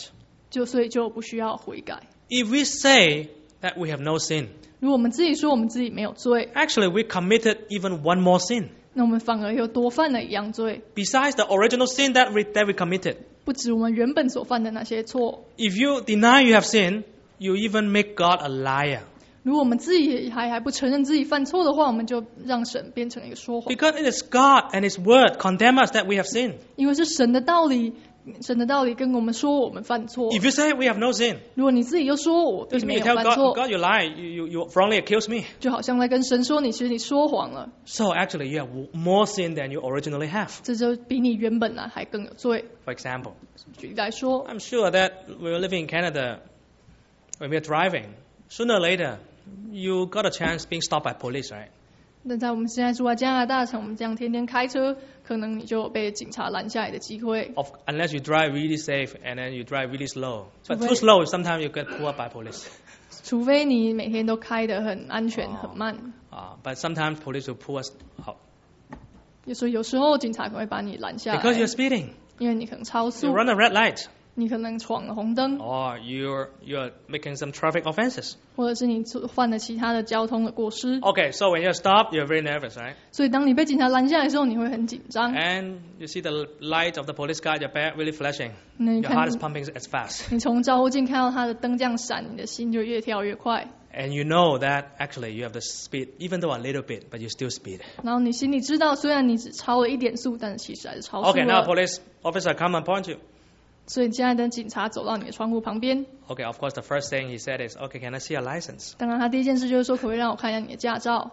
就所以就不需要悔改。 If we say that we have no sin, 如果我们自己说我们自己没有罪， actually we committed even one more sin. 那我们反而又多犯了一样罪， Besides the original sin that we, that we committed. 不止我们原本所犯的那些错。 If you deny you have sinned, you even make God a liar. 如果我们自己还还不承认自己犯错的话，我们就让神变成一个说谎。 Because it is God and His Word condemn us that we have sinned. 因为是神的道理，神的道理跟我们说我们犯错。 If you say we have no sin, 如果你自己又说我并 it 没 means 有 you tell 犯错， God, God you lie, you, you, you wrongly accuse me. 就好像在跟神说你其实你说谎了， So actually you have more sin than you originally have. 这就比你原本来还更有罪。 For example, 举例来说， I'm sure that when we're living in Canada, when we're driving, sooner or later, you got a chance being stopped by police, right? 那在我们现在住在加拿大，像我们这样天天开车，可能你就有被警察拦下来的机会。 Of, unless you drive really safe and then you drive really slow. But Right. too slow, sometimes you get pulled up by police. 除非你每天都开得很安全、 哦很慢， Uh, but sometimes police will pull us out 所以有时候警察可能会把你拦下来， because you're speeding. 因为你可能超 You 速， run a red light, 你可能闯了红灯， or you're you're making some traffic offenses. 或者是你做犯了其他的交通的过失。 Okay, so when you're stopped, you're very nervous, right? 所以当你被警察拦下来的时候，你会很紧张。 And you see the light of the police car at your back really flashing. 那你 Your heart is 看， pumping as fast. 你从照后镜看到他的灯这样闪，你的心就越跳越快。 And you know that actually you have the speed, even though a little bit, but you still speed. 然后你心里知道，虽然你只超了一点速，但是其实还是超速 Okay, now 了。 police officer come and point you. 所以现在等警察走到你的窗户旁边， Okay, of course the first thing he said is, okay, can I see your license? 当然他第一件事就是说，可不可以让我看一下你的驾照？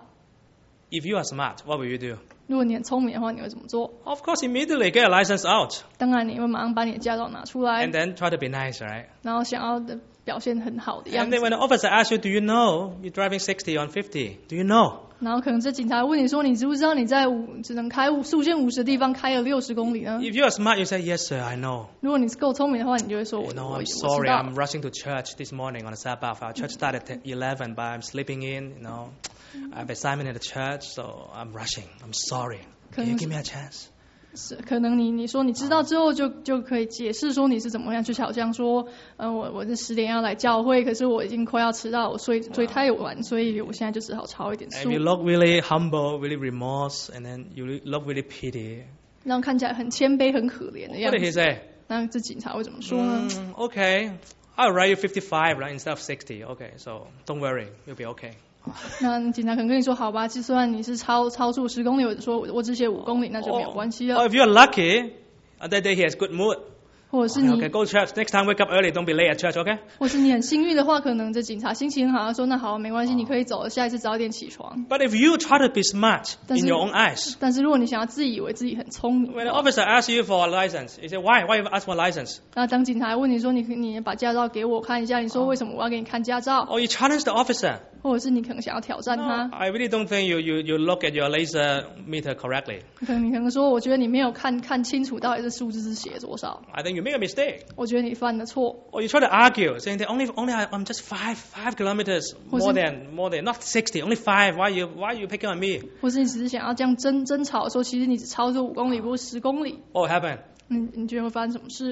If you are smart, what will you do? 如果你很聪明的话，你会怎么做？ Of course, immediately get a license out 当然你会马上把你的驾照拿出来 and，then try to be nice, right? 然后想要的表现很好的样 And then 子。 when the officer asks you, do you know you're driving sixty on fifty? Do you know? 然后可能这警察问你说，你知不知道你在五只能开五速限五十的地方开了六十公里呢？ If you are smart, you say, yes, sir, I know. 如果你是够聪明的话，你就会说我 You know, 我我 I'm 知 sorry, 道 I'm。rushing to church this morning on a Sabbath. Our church started at eleven, but I'm sleeping in, you know. I have assignment at the church, so I'm rushing. I'm sorry. Can you give me a chance? 是可能你你说你知道之后就就可以解释说你是怎么样，就好像说，嗯、呃，我我这十点要来教会，可是我已经快要迟到，我睡睡太晚，所以我现在就只好超一点 And 速 you，look really humble, really remorse, and then you look really pity. 让看起来很谦卑、很可怜的样 What did he 子。 say? 那这警察会怎么说呢？ Mm, okay, I'll write you fifty-five, right, instead of sixty. Okay, so don't worry, you'll be okay. 那警察可能跟你说，好吧，就算你是超超速十公里，我说我我只写五公里，那就没有 Or, 关系 or 了。 if you're lucky, uh, that day he has good mood. 或者是 Okay, 你 okay, go to church. Next time, wake up early. Don't be late at church, okay? 或是你很幸运的话，可能这警察心情很好，他说那好，没关系，你可以走了，下一次早一点起床。 But if you try to be smart in your own eyes, 但是如果你想要自以为自己很聪明， when the officer asks you for a license, you say, why? Why you ask for a license? 那当警察问你说你你把驾照给我看一下，你说为什么我要给你看驾照？ Or you challenge the officer. 或者是你可能想要挑战 No, 他， I really don't think you, you, you look at your laser meter correctly. 可能你可能说我觉得你没有看看清楚到底是数字是写多少， I think you make a mistake. 我觉得你犯了错。 Or you try to argue, saying that only, only I, I'm just five, five kilometers more Was it- than, more than, not sixty, only five. Why you, why you picking on me? 或是你只是想要这样争争吵，说其实你只超出五公里，不是十公里， What will happen? 你你觉得会发生什么事？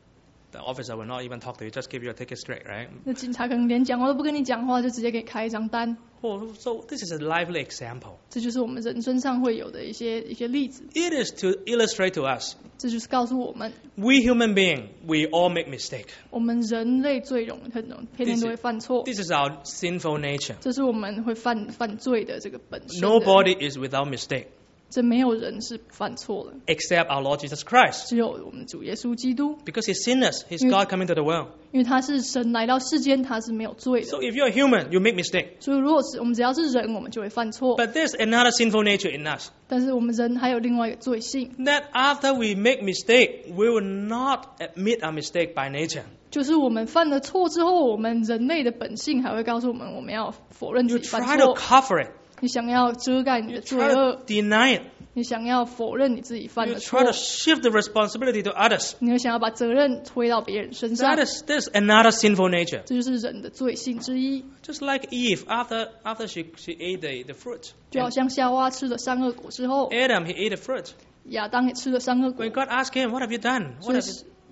The officer will not even talk to you, just give you a ticket straight, right? 那警察可能连讲话都不跟你讲话，就直接给你开一张单。 Oh, so this is a lively example. 这就是我们人生上会有的一些一些例子， It is to illustrate to us, 这就是告诉我们， we human beings, we all make mistake. 我们人类最容易很容天天都会犯错， This is our sinful nature. 这是我们会犯犯罪的这个本身的。 Nobody is without mistake 这没有人是不犯错的， except our Lord Jesus Christ. 只有我们主耶稣基督， Because He's sinless, He's Mm. God coming to the world. 因为他是神来到世间，他是没有罪的。 So if you're a human, you make mistake. 所以如果是我们只要是人，我们就会犯错。 But there's another sinful nature in us. 但是我们人还有另外一个罪性， That after we make mistake, we will not admit our mistake by nature. 就是我们犯了错之后，我们人类的本性还会告诉我们，我们要否认 You 自己犯 try to 错。 cover it. 你想要遮盖你 You 的罪 try 恶， to deny it. 你想要否认你自己犯 You 的错 try，to shift the responsibility to others. 你会想要把责任推到别人身上 That。is, there's another sinful nature. 这就是人的罪性之一。 Just like Eve, after, after she, she ate the, the fruit. 就好像夏娃吃了善恶果之后， Adam, he ate the fruit. 亚当也吃了善恶果 When。God asked him, what have you done? 所 What 以 have you,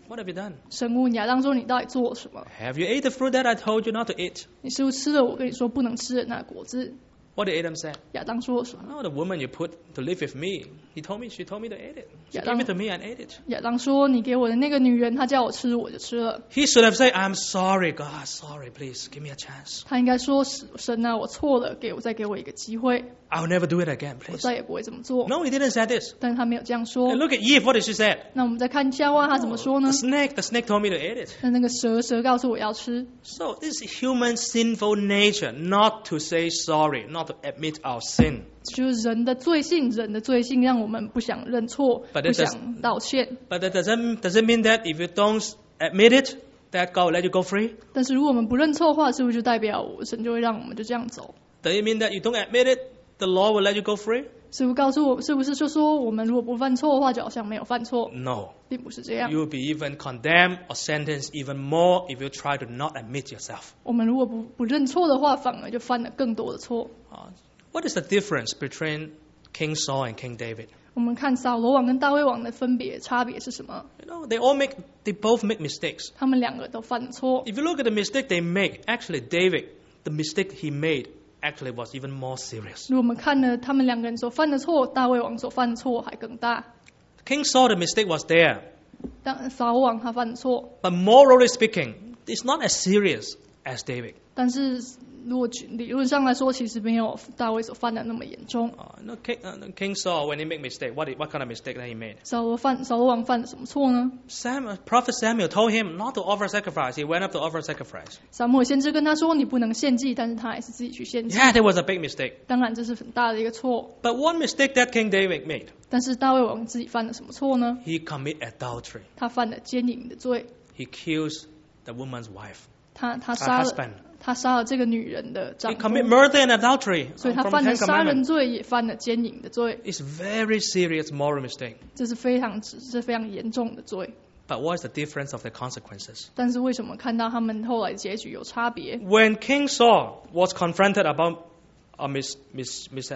What have you done? 神问亚当说：“你到底做了什么？ Have you ate the fruit that I told you not to eat? 你是不是吃了我跟你说不能吃的那果子 What did Adam say? ？” 亚当说了什么？ No, the woman you put to live with me. He told me, she told me to eat it. She Yeah, gave it that- to me and ate it. 亚当说：“你给我的那个女人，她叫我吃，我就吃了。 He should have said, I'm sorry, God, sorry, please, give me a chance. ” 他应该说：“神啊，我错了，给我再给我一个机会， I'll never do it again, 我 please. 再也不会这么做。 No, he didn't say this. 但是他没有这样说 And。look at Eve, what did she say? 那我们再看夏娃，她怎么说呢 The？snake, the snake told me to eat it. 那那个蛇，蛇告诉我要吃。 So this is human sinful nature, not to say sorry, not to admit our sin. 就是人的罪性，人的罪性让我们不想认错， But 不 it does- 想道歉。 But that doesn't, doesn't mean that if you don't admit it, that God will let you go free. 但是如果我们不认错的话，是不是就代表神就会让我们就这样走？ Does it mean that you don't admit it, the Lord will let you go free? 师傅告诉我，是不是就说我们如果不犯错的话，就好像没有犯错， No. 并不是这样。 You will be even condemned or sentenced even more if you try to not admit yourself. 我们如果不不认错的话，反而就犯了更多的错。 Uh, what is the difference between King Saul and King David? 我们看扫罗王跟大卫王的分别差别是什么？ You know, they all make, they both make mistakes. 他们两个都犯了错。 If you look at the mistake they make, actually David, the mistake he made actually was even more serious. 如果我们看了他们两个人所犯的错，大卫王所犯的错还更大。 King Saul, the mistake was there. 当扫罗王他犯的错， But morally speaking, it's not as serious as David. 但是如果理论上来说，其实没有大卫所犯的那么严重。 Uh, no, King, uh, King Saul, when he made mistake, what, what kind of mistake that he made? 扫罗犯扫罗王犯了什么错呢？ Sam, Prophet Samuel told him not to offer sacrifice. He went up to offer sacrifice. 撒母耳先知跟他说你不能献祭，但是他还是自己去献祭。 Yeah, that was a big mistake. 当然这是很大的一个错。 But one mistake that King David made, 但是大卫王自己犯了什么错呢？ he committed adultery. 他犯了奸淫的罪， He kills the woman's wife, 他他 her 杀了 husband. 他杀了这个女人的 He 丈夫， committed murder and adultery 所以 uh, 他 from 犯 the 了 Ten 杀人 Commandments. 罪，也犯了奸淫的罪， It's very serious moral mistake. 这是非常是非常严重的罪。 But what is the difference of the consequences? 但是为什么看到他们后来结局有差别？ When King Saul was confronted about a mis, mis, mis, uh,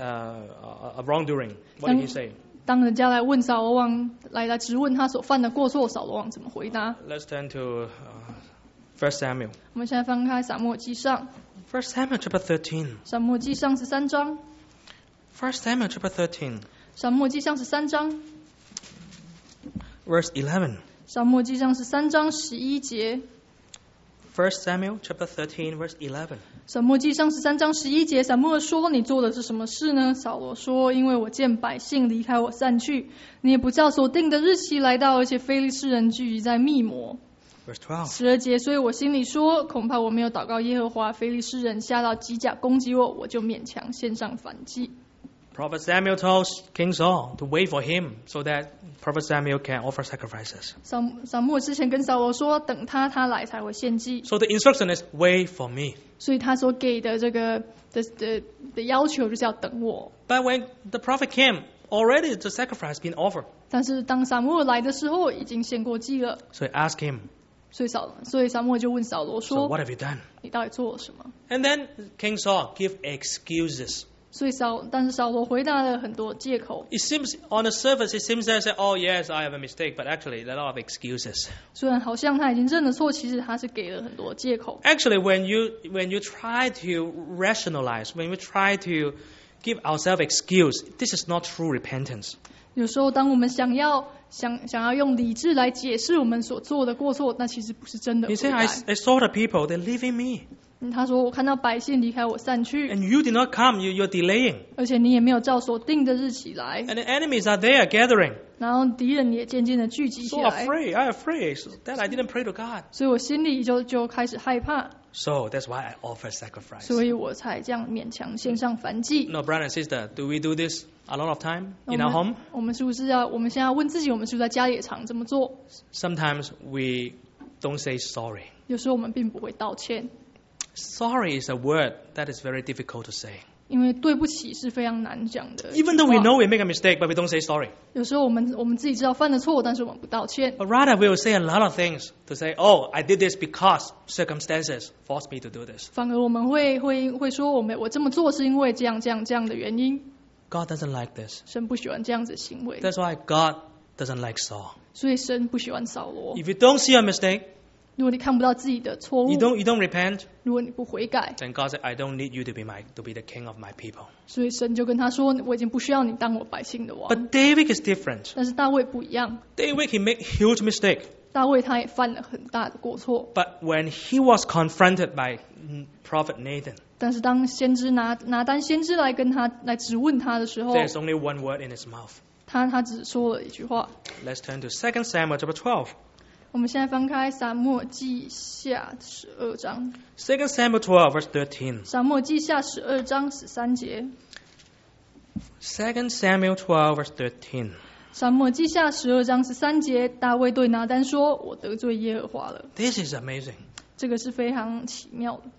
a wrongdoing, what did he say? 当人家来问扫罗王，来来质问他所犯的过错，扫罗王怎么回答？ Let's turn to uh, First Samuel. 我们现在翻开撒母耳记上， First Samuel chapter thirteen. 撒母耳记上十三章， First Samuel chapter thirteen, 撒母耳记上十三章， verse eleven. 撒母耳记上十三章十一节。 First Samuel chapter thirteen, verse eleven. 撒母耳记上十三章十一节，撒母耳说：“你做的是什么事呢？”扫罗说：“因为我见百姓离开我散去，你也不照所定的日期来到，而且非利士人聚集在密谋。” Verse twelve. 十二节，所以我心里说，恐怕我没有祷告耶和华，非利士人下到基甲攻击我，我就勉强献上燔祭。 Prophet Samuel tells King Saul to wait for him so that Prophet Samuel can offer sacrifices. 扫扫母耳之前跟扫罗说，等他他来才会献祭， So the instruction is wait for me. 所以他所给的这个的的的要求就是要等我。 But when the prophet came, already the sacrifice been offered. 但是当撒母耳来的时候，已经献过祭了， So he asked him, 所以扫所以撒母耳就问扫罗 so 说 what have you done? 你到底做了什么？ And then King Saul give excuses. 所以扫，但是扫罗回答了很多借口。 It seems on the surface, it seems that say, oh yes, I have a mistake, but actually a lot of excuses. 虽然好像他已经认了错，其实他是给了很多借口。 Actually, when you when you try to rationalize, when we try to give ourselves excuse, this is not true repentance. 有时候，当我们想要想想要用理智来解释我们所做的过错，那其实不是真的 He 悔 said, I, 改。 I saw the people, they're leaving me. 嗯他说：“我看到百姓离开我散去， And you did not come, you, you're delaying. 而且你也没有照所定的日期来， And the enemies are there gathering. 然后敌人也渐渐的聚集起 So 来， afraid, I'm afraid that I didn't pray to God. 所以我心里就就开始害怕， So that's why I offer sacrifice. 所以我才这样勉强献上燔祭。 No, brother and sister, do we do this a lot of time 我 in our 们 home? 我们是不是要？我们现在要问自己，我们是不是在家里也常这么做？ Sometimes we don't say sorry. 有时候我们并不会道歉， Sorry is a word that is very difficult to say. 因为对不起是非常难讲的。 Even though we know we make a mistake, but we don't say sorry. 有时候我们我们自己知道犯了错，但是我们不道歉。 But rather, we will say a lot of things to say, oh, I did this because circumstances forced me to do this. 反而我们会会会说，我们我这么做是因为这样这样这样的原因。 God doesn't like this. 神不喜欢这样子的行为， That's why God doesn't like Saul. 所以神不喜欢扫罗。 If you don't see your mistake, 如果你看不到自己的错误， you don't you don't repent, 如果你不悔改， then God said, I don't need you to be my to be the king of my people. 所以神就跟他说：“我已经不需要你当我百姓的王。” But David is different. 但是大卫不一样， David he made huge mistake. 大卫他也犯了很大的过错。 But when he was confronted by Prophet Nathan, 但是当先知拿拿单先知来跟他来质问他的时候， there's only one word in his mouth. 他他只说了一句话。 Let's turn to Second Samuel chapter twelve. 我们现在翻开撒母耳记下十二章， Second Samuel twelve, verse thirteen. 撒母耳记下十二章十三节， Second Samuel twelve, verse thirteen. 撒母耳记下十二章十三节，大卫对拿单说：“我得罪耶和华了。” This is amazing. 这个是非常奇妙的。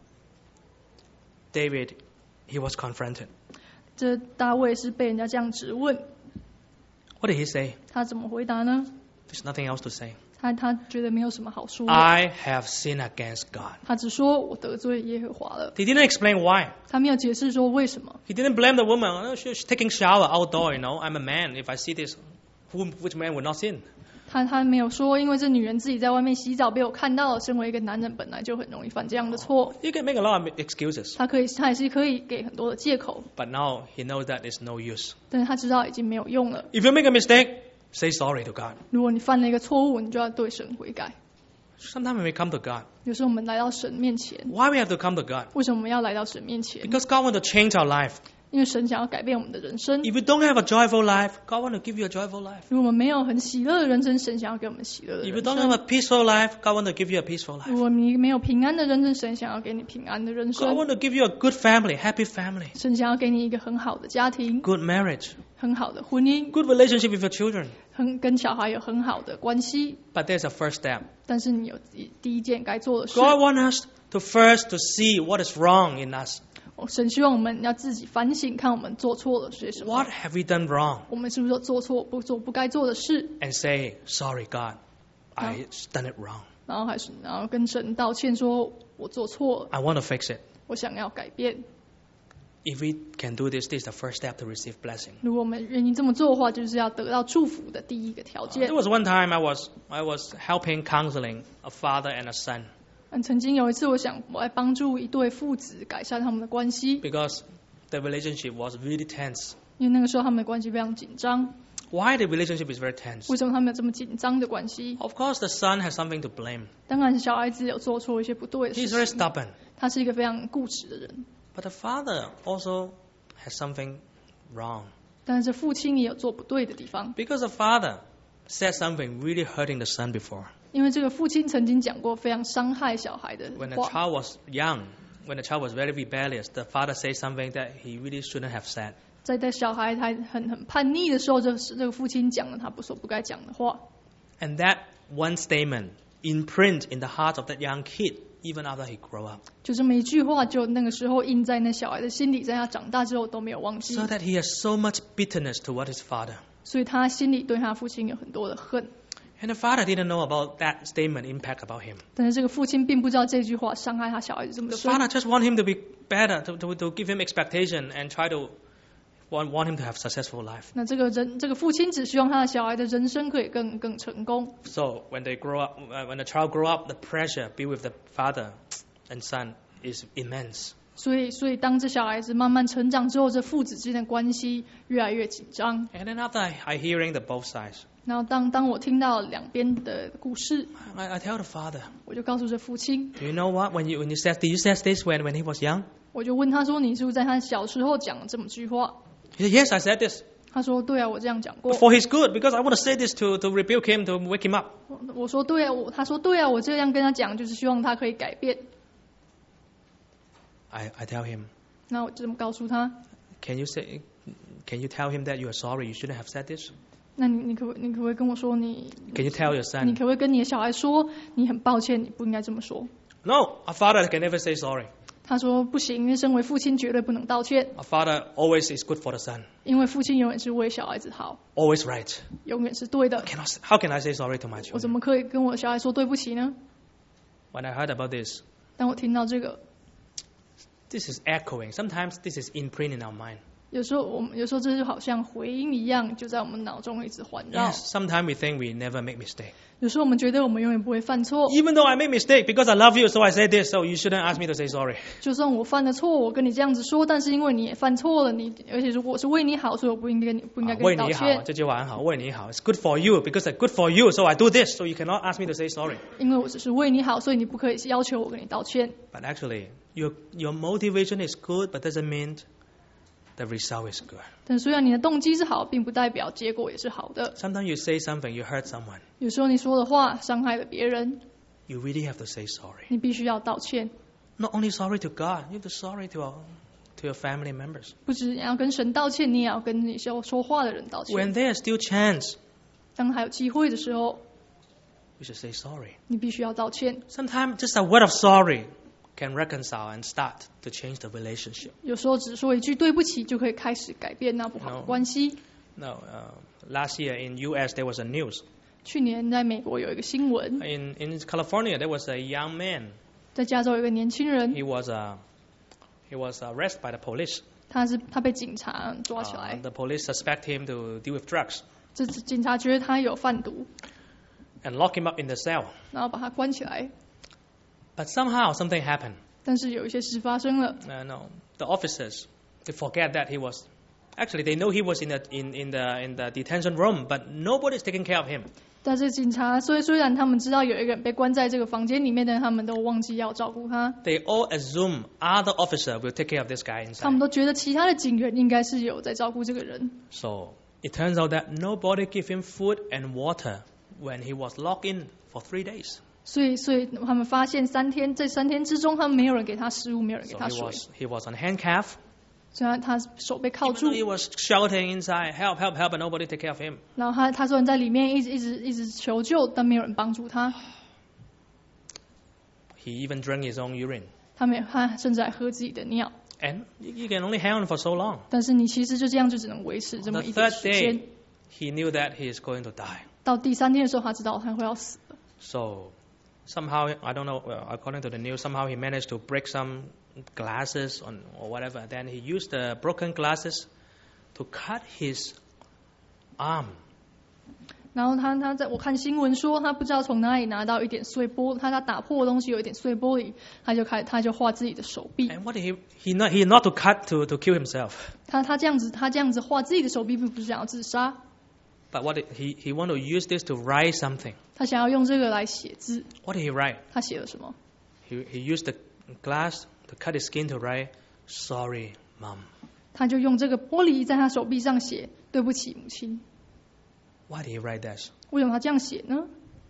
David, he was confronted. 这大卫是被人家这样质问， What did he say? 他怎么回答呢？ There's nothing else to say. 他他觉得没有什么好说的， I have sinned against God. 他只说我得罪耶和华了， He didn't explain why. 他没有解释说为什么。 He didn't blame the woman. Oh, she's taking shower outdoor, you know. I'm a man. If I see this, who, which man would not sin? 他他没有说，因为这女人自己在外面洗澡被我看到了，身为一个男人本来就很容易犯这样的错。 You can make a lot of excuses. 他可以，他也是可以给很多的借口， But now he knows that it's no use. 但是他知道已经没有用了。 If you make a mistake, say sorry to God. 如果你犯了一个错误，你就要对神悔改。 Sometimes when we come to God, 有时候我们来到神面前， why we have to come to God? 为什么我们要来到神面前？ Because God wants to change our life. 因为神想要改变我们的人生。 If you don't have a joyful life, God wants to give you a joyful life. 如果我们没有很喜乐的人生，神想要给我们喜乐的 If you 人 don't 生。 have a peaceful life, God wants to give you a peaceful 如 life. 果你没有平安的人生，神想要给你平安的人 God 生。 wants to give you a good family, happy family, 神想要给你一个很好的家庭， good marriage, 很好的婚姻， good relationship with your children. 很跟小孩有很好的关系。 But there's a first step. 但是你有第一件该做的事。 God wants us to first to see what is wrong in us. 神希望我们要自己反省，看我们做错了些什么。 What have we done wrong? 我们是不是做错不做不该做的事？ And say, sorry, God, I done it wrong. 然后还是然后跟神道歉，说我做错了， I want to fix it. 我想要改变。 If we can do this, this is the first step to receive blessing. 如果我们愿意这么做的话，就是要得到祝福的第一个条件 There。was one time I was I was helping counseling a father and a son 嗯，曾经有一次，我想我来帮助一对父子改善他们的关系， because the relationship was really tense. 因为那个时候他们的关系非常紧张。 Why the relationship is very tense? 为什么他们有这么紧张的关系？ Of course, the son has something to blame. 当然，小孩子有做错一些不对的 He's 事 very 情， stubborn. 他是一个非常固执的人。 But the father also has something wrong. 但是这父亲也有做不对的地方， Because the father said something really hurting the son before. 因为这个父亲曾经讲过非常伤害小孩的 When the 话。 child was young, when the child was very rebellious, the father said something that he really shouldn't have said. 在在小孩还很很叛逆的时候，这这个父亲讲了他不所不该讲的话。 And that one statement imprint in the heart of that young kid even after he grew up. 就这么一句话，就那个时候印在那小孩的心里，在他长大之后都没有忘记。 So that he has so much bitterness toward his father. 所以他心里对他父亲有很多的恨。 And the father didn't know about that statement impact about him. 但是这个父亲并不知道这句话伤害他小孩子这么 The 深。 father just want him to be better, to, to, to give him expectation and try to want, want him to have successful life. 那这个人，这个父亲只希望他的小孩的人生可以更更成功。 So when they grow up, uh, when the child grow up, the pressure be with the father and son is immense. 所以，所以当这小孩子慢慢成长之后，这父子之间的关系越来越紧张。 And then after I, I hearing the both sides, 然后当当我听到两边的故事， I, I tell the father, 我就告诉这父亲， do you know what? When you when you said, did you say this when when he was young? 我就问他说：“你是不是在他小时候讲了这么句话 He said, yes, I said this. ？” 他说：“对啊，我这样讲过。 For his good, because I want to say this to, to rebuke him, to wake him up. 我”我说：“对啊，我。”他说：“对啊，我这样跟他讲，就是希望他可以改变。 I, I tell him, ” 那我就这么告诉他。 can you say, can you tell him that you are sorry? You shouldn't have said this. 那你你可不你可不可以跟我说你 Can you tell your 你 son? 可不可以跟你的小孩说你很抱歉，你不应该这么说？ No, a father can never say sorry. 他说不行，因为身为父亲绝对不能道歉， A father always is good for the son, 因为父亲永远是为小孩子好， always right. 永远是对的。 Cannot, how can I say sorry to my 我怎 children? 么可以跟我小孩说对不起呢？ When I heard about this, 当我听到这个， this is echoing. Sometimes this is imprint in our mind. 有时候我们有时候这就好像回音一样，就在我们脑中一直环绕。 Yes, sometimes we think we never make mistake. 有时候我们觉得我们永远不会犯错。 Even though I make mistake, because I love you, so I say this, so you shouldn't ask me to say sorry. 就算我犯了错，我跟你这样子说，但是因为你也犯错了，你而且如果是为你好，所以我不应该跟你不应该跟你道歉。 为你好，这句话很好，为你好。It's good for you because it's good for you, so I do this, so you cannot ask me to say sorry. 因为我只是为你好，所以你不可以要求我跟你道歉。 But actually, your your motivation is good, but doesn't mean the result is good. 但虽然你的动机是好，并不代表结果也是好的。 Sometimes you say something, you hurt someone. 有时候你说的话伤害了别人， You really have to say sorry. 你必须要道歉。 Not only sorry to God, you have to sorry to your to your family members. 不只要跟神道歉，你也要跟你说说话的人道歉。 When there is still chance, 当还有机会的时候， you should say sorry. 你必须要道歉。 Sometimes just a word of sorry can reconcile and start to change the relationship. 有时候只说一句对不起，就可以开始改变那不好的 No. 关系。 No, uh, last year in U S there was a news. 去年在美国有一个新闻， In in California there was a young man. 在加州有一个年轻人， He was uh, he was arrested by the police. 他是他被警察抓起 Uh, 来， the police suspect him to deal with drugs 这警察觉得他有贩毒， and lock him up in the cell. 然后把他关起来。 But somehow something happened. 但是有一些事发生了， Uh, no, the officers they forget that he was. Actually, they know he was in the in, in the in the detention room, but nobody's taking care of him. 但是警察虽虽然他们知道有一个人被关在这个房间里面，但他们都忘记要照顾他。 They all assume other officer will take care of this guy 他们 inside. 都觉得其他的警员应该是有在照顾这个人， So it turns out that nobody gave him food and water when he was locked in for three days. 所以所以他们发现三天这三天之中，他们没有人给他食物，没有人给 So 他 he 水， was he was on handcuff. 虽然他手被铐 Even 住 though，he was shouting inside, help, help, help, but nobody take care of him. 然后他他虽然在里面一直一直一直求救，但没有人帮助他。 He even drank his own urine. 他没他甚至还喝自己的尿。 And you can only hang on for so long. 但是你其实就这样就只能维持这 On 么 the 一点 third 时间 day,。he knew that he is going to die. 到第三天的时候，他知道他会要死了。 So somehow, I don't know, well, according to the news, somehow he managed to break some glasses on, or whatever. Then he used the broken glasses to cut his arm. 然后他他在我看新闻说，他不知道从哪里拿到一点碎玻，他他打破的东西有一点碎玻璃，他就开他就画自己的手臂。 And what did he, he not, he not to cut to, to kill himself. 他他这样子他这样子画自己的手臂，并不是想要自杀， But what did, he, he want to use this to write something. 他想要用这个来写字。 What did he write? 他写了什么？ He, he used the glass to cut his skin to write, sorry, mom. 他就用这个玻璃在他手臂上写对不起母亲。 Why did he write that? 为什么他这样写呢？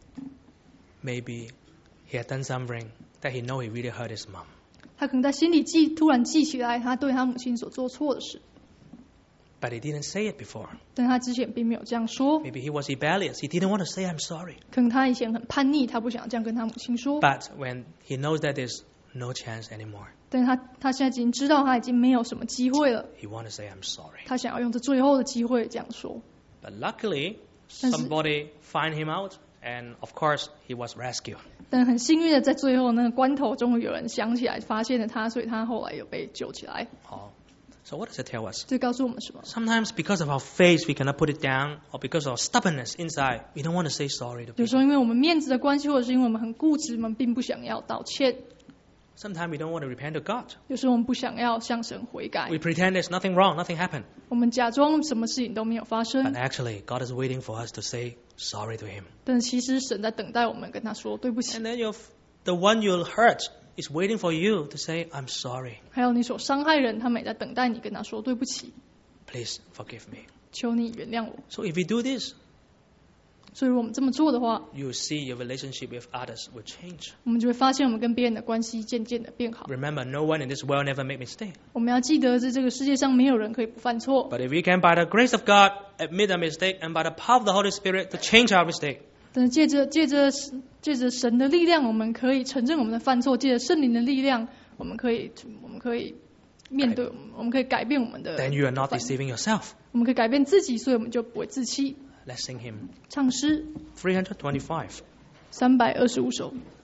Maybe he had done something that he know he really hurt his mom. 他可能在心里记突然记起来他对他母亲所做错的事， But he didn't say it before. 但他之前并没有这样说。 Maybe he was rebellious. He didn't want to say I'm sorry. 可能他以前很叛逆，他不想这样跟他母亲说。 But when he knows that there's no chance anymore, 但是他他现在已经知道他已经没有什么机会了， he want to say I'm sorry. 他想要用这最后的机会这样说。 But luckily, 但是- somebody find him out, and of course, he was rescued. 但很幸运的，在最后那个关头，终于有人想起来，发现了他，所以他后来有被救起来。 Oh. So what does it tell us? 这告诉我们什么？ Sometimes because of our faith, we cannot put it down, or because of our stubbornness inside, we don't want to say sorry to 有 people. 时候因为我们面子的关系，或者是因为我们很固执，我们并不想要道歉。 Sometimes we don't want to repent to God. 有时候我们不想要向神悔改， We pretend there's nothing wrong, nothing happened. 我们假装什么事情都没有发 But 生。 actually, God is waiting for us to say sorry to Him. 但是其实神在等待我们跟他说对不起。 And then you're, the one you'll hurt is waiting for you to say, I'm sorry. 还有你所伤害人，他们也在等待你跟他说对不起， Please forgive me. 求你原谅我。 So if we do this, 所以如果我们这么做的话， you will see your relationship with others will change. 我们就会发现我们跟别人的关系渐渐的变好。 Remember, no one in this world never make mistake. 我们要记得，在这个世界上没有人可以不犯错。 But if we can, by the grace of God, admit a mistake, and by the power of the Holy Spirit, to change our mistake, 但是借着借着借着神的力量，我们可以承认我们的犯错；借着圣灵的力量，我们可以我们可以面对，我们可以改变我们的。 then you are not deceiving yourself. 我们可以改变自己，所以我们就不会自欺。 Let's sing hymn 唱诗 three hundred twenty-five. 三百二十五首。